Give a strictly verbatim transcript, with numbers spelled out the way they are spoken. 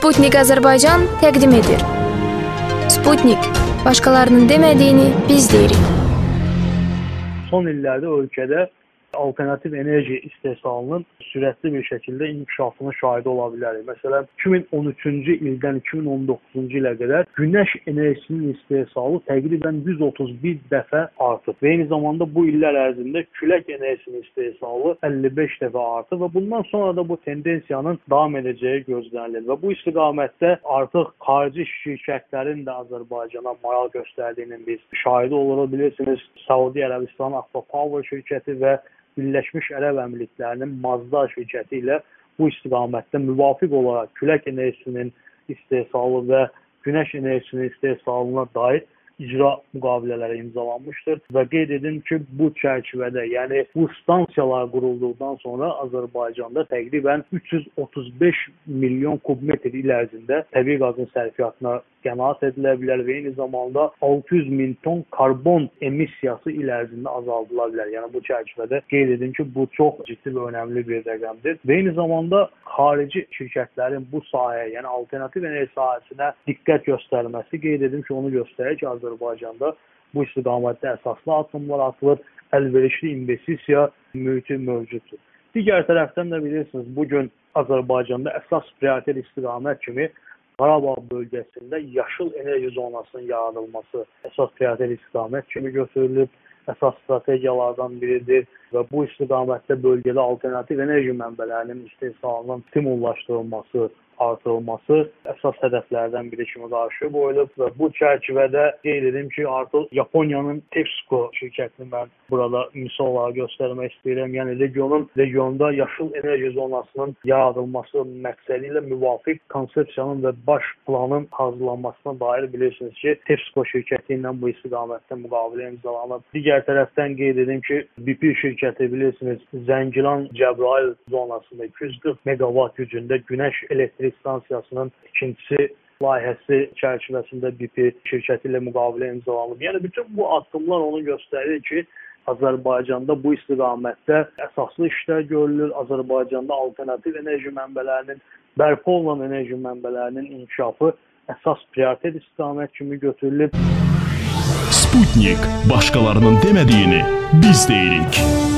Sputnik Azərbaycan təqdim edir. Sputnik, başqalarının demədiyini biz deyirik. Son illərdə ölkədə alternativ enerji istehsalının sürətli bir şəkildə inkişafına şahid ola bilərik. Məsələn, iki min on üçüncü ildən iki min on doqquzuncu ilə qədər günəş enerjisinin istehsalı təqribən yüz otuz bir dəfə artıb. Və eyni zamanda bu illər ərzində külək enerjisinin istehsalı əlli beş dəfə artıb və bundan sonra da bu tendensiyanın davam edəcəyi gözlənilir. Və bu istiqamətdə artıq xarici şirkətlərin də Azərbaycana maraq göstərdiyinin biz şahidi ola bilirsiniz. Saudi Ərəbistan Akva Power şirkəti və Birləşmiş Ərəb Əmirliklərinin Mazda şirkəti ilə bu istiqamətdə müvafiq olaraq külək enerjisinin istehsalı və günəş enerjisinin istehsalına dair icra müqavilələri imzalanmışdır və qeyd edim ki, bu çərçivədə, yəni bu stansiyalar qurulduqdan sonra Azərbaycanda təqribən üç yüz otuz beş milyon kubmetr il ərzində təbii qazın sərfiyyatına qənaət edilə bilər və eyni zamanda altı yüz min ton karbon emissiyası il ərzində azaldıla bilər. Yəni bu çərçivədə qeyd edim ki, bu çox ciddi və önəmli bir rəqəmdir. Və eyni zamanda xarici şirkətlərin bu sahəyə, yəni alternativ enerji sahəsinə diqqət göstərməsi qeyd edim ki, onu göstərir ki, Azərbaycanda bu istiqamətdə əsaslı addımlar atılır, əlverişli investisiya mühiti mövcuddur. Digər tərəfdən də bilirsiniz, bugün Azərbaycanda əsas prioritet istiqamət kimi Qarabağ bölgəsində yaşıl enerji zonasının yaradılması əsas prioritet istiqamət kimi götürülüb, əsas strategiyalardan biridir və bu istiqamətdə bölgədə alternativ enerji mənbələrinin istehsalının stimullaşdırılması, artırılması əsas hədəflərdən biri kimi qarşıya qoyulub və bu çərçivədə qeyd edim ki, artıq Yaponiyanın TEPSCO şirkətini mən burada misal olaraq göstərmək istəyirəm. Yəni regionun regionda yaşıl enerji zonasının yaradılması məqsədi ilə müvafiq konsepsiyanın və baş planın hazırlanmasına dair bilirsiniz ki, TEPSCO şirkəti ilə bu istiqamətdə müqavilə imzalanıb. Digər tərəfdən qeyd edim ki, B P şirkəti bilirsiniz, Zəngilan Cəbrayıl zonasında iki yüz qırx meqavat gücündə günəş elektrik stansiyasının ikincisi layihəsi çərçivəsində B P şirkəti ilə müqavilə imzalanıb. Yəni bütün bu addımlar onu göstərir ki, Azərbaycanda bu istiqamətdə əsaslı işlər görülür. Azərbaycanda alternativ enerji mənbələrinin, bərpa olunan enerji mənbələrinin inkişafı əsas prioritet istiqamət kimi götürülüb. Sputnik, başqalarının demədiyini biz deyirik.